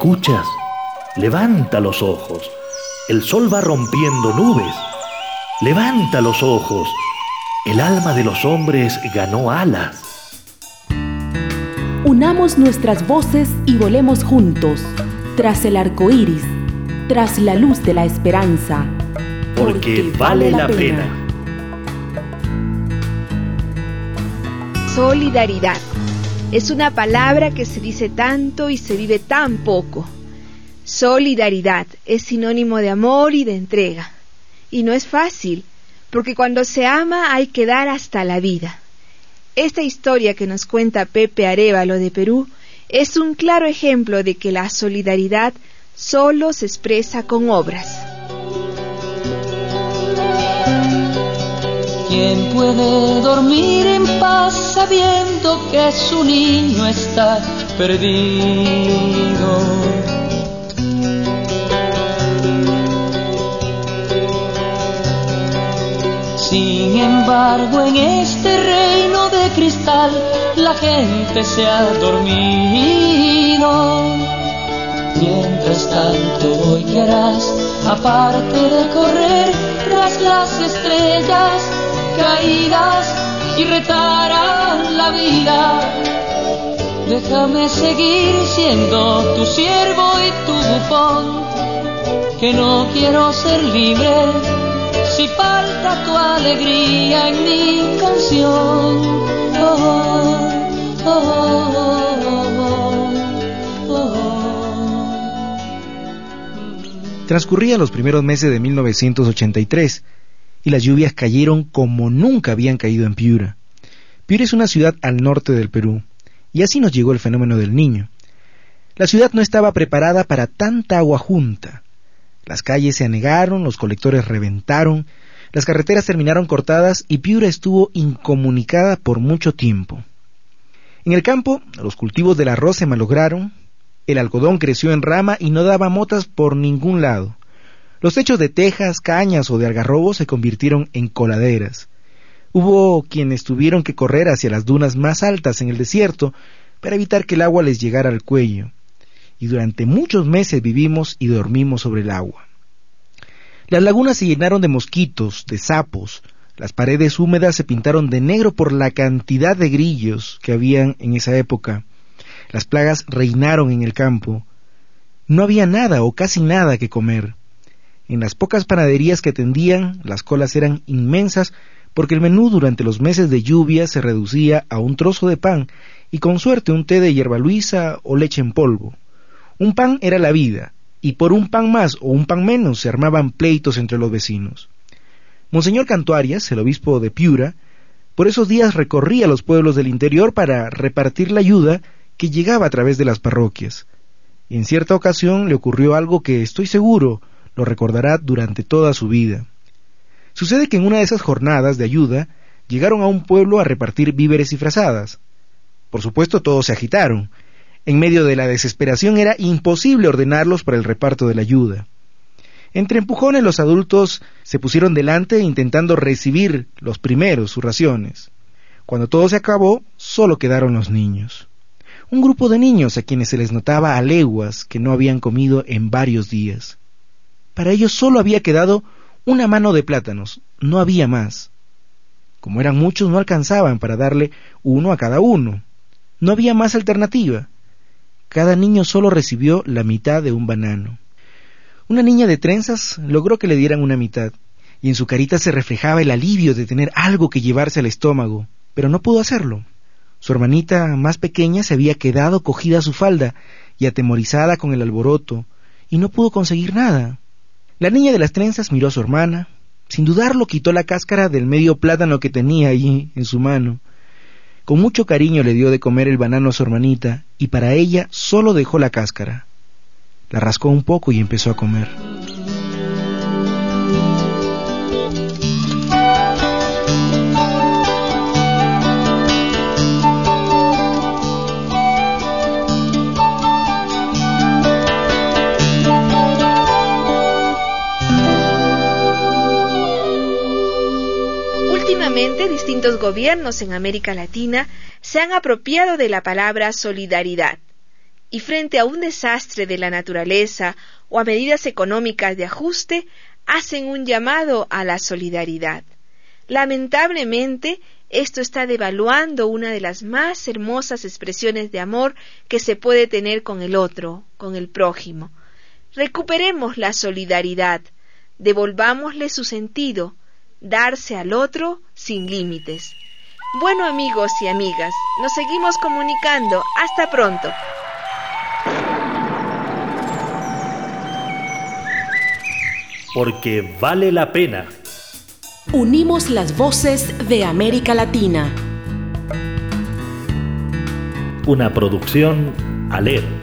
escuchas? Levanta los ojos. El sol va rompiendo nubes. Levanta los ojos. El alma de los hombres ganó alas. Unamos nuestras voces y volemos juntos, tras el arco iris, tras la luz de la esperanza. Porque vale la pena. Solidaridad. Es una palabra que se dice tanto y se vive tan poco. Solidaridad es sinónimo de amor y de entrega. Y no es fácil, porque cuando se ama hay que dar hasta la vida. Esta historia que nos cuenta Pepe Arévalo de Perú es un claro ejemplo de que la solidaridad solo se expresa con obras. ¿Quién puede dormir en paz sabiendo que su niño está perdido? Sin embargo, en este reino de cristal la gente se ha dormido. Mientras tanto, hoy ¿qué harás? Aparte de correr tras las estrellas caídas y retar a la vida, déjame seguir siendo tu siervo y tu bufón, que no quiero ser libre si falta tu alegría en mi canción. Transcurrían los primeros meses de 1983 y las lluvias cayeron como nunca habían caído en Piura. Piura es una ciudad al norte del Perú, y así nos llegó el fenómeno del Niño. La ciudad no estaba preparada para tanta agua junta. Las calles se anegaron, los colectores reventaron, las carreteras terminaron cortadas y Piura estuvo incomunicada por mucho tiempo. En el campo, los cultivos del arroz se malograron, el algodón creció en rama y no daba motas por ningún lado. Los techos de tejas, cañas o de algarrobos se convirtieron en coladeras. Hubo quienes tuvieron que correr hacia las dunas más altas en el desierto para evitar que el agua les llegara al cuello. Y durante muchos meses vivimos y dormimos sobre el agua. Las lagunas se llenaron de mosquitos, de sapos, las paredes húmedas se pintaron de negro por la cantidad de grillos que habían en esa época. Las plagas reinaron en el campo. No había nada o casi nada que comer. En las pocas panaderías que atendían, las colas eran inmensas porque el menú durante los meses de lluvia se reducía a un trozo de pan y con suerte un té de hierba luisa o leche en polvo. Un pan era la vida, y por un pan más o un pan menos se armaban pleitos entre los vecinos. Monseñor Cantuarias, el obispo de Piura, por esos días recorría los pueblos del interior para repartir la ayuda que llegaba a través de las parroquias. Y en cierta ocasión le ocurrió algo que estoy seguro lo recordará durante toda su vida. Sucede que en una de esas jornadas de ayuda llegaron a un pueblo a repartir víveres y frazadas. Por supuesto todos se agitaron. En medio de la desesperación era imposible ordenarlos para el reparto de la ayuda. Entre empujones los adultos se pusieron delante intentando recibir los primeros sus raciones. Cuando todo se acabó, solo quedaron los niños. Un grupo de niños a quienes se les notaba a leguas que no habían comido en varios días. Para ellos solo había quedado una mano de plátanos, no había más. Como eran muchos, no alcanzaban para darle uno a cada uno. No había más alternativa. Cada niño solo recibió la mitad de un banano. Una niña de trenzas logró que le dieran una mitad, y en su carita se reflejaba el alivio de tener algo que llevarse al estómago, pero no pudo hacerlo. Su hermanita más pequeña se había quedado cogida a su falda y atemorizada con el alboroto, y no pudo conseguir nada. La niña de las trenzas miró a su hermana, sin dudarlo quitó la cáscara del medio plátano que tenía allí en su mano. Con mucho cariño le dio de comer el banano a su hermanita, y para ella solo dejó la cáscara. La rascó un poco y empezó a comer. Últimamente, distintos gobiernos en América Latina se han apropiado de la palabra solidaridad. y frente a un desastre de la naturaleza o a medidas económicas de ajuste, hacen un llamado a la solidaridad. Lamentablemente, esto está devaluando una de las más hermosas expresiones de amor que se puede tener con el otro, con el prójimo. Recuperemos la solidaridad, devolvámosle su sentido, darse al otro sin límites. Bueno, amigos y amigas, nos seguimos comunicando. Hasta pronto. Porque vale la pena. Unimos las voces de América Latina. Una producción Aler.